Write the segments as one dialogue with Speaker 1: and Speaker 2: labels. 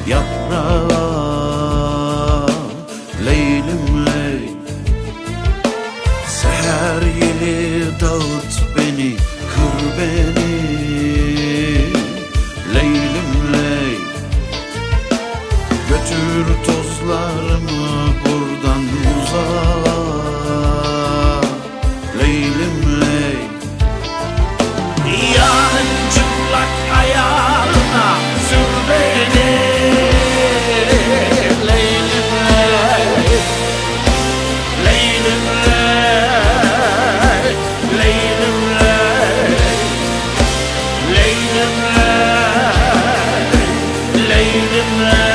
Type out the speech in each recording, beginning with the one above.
Speaker 1: yaprağa. Leylim ley, seher yeli dağıt beni, kır beni. Leylim ley, götür tozlarımı buradan uzağa. Leylim ley, dünyanın çıplak ayağına sür beni. Leylim ley, leylim ley, leylim ley, leylim ley, leylim ley.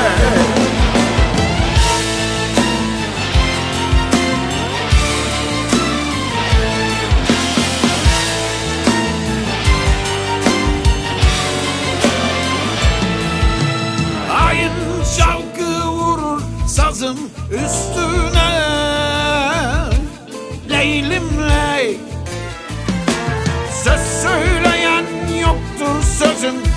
Speaker 1: Ayın şavkı vurur sazım üstüne. Leylim ley, söz söyleyen yoktur sözün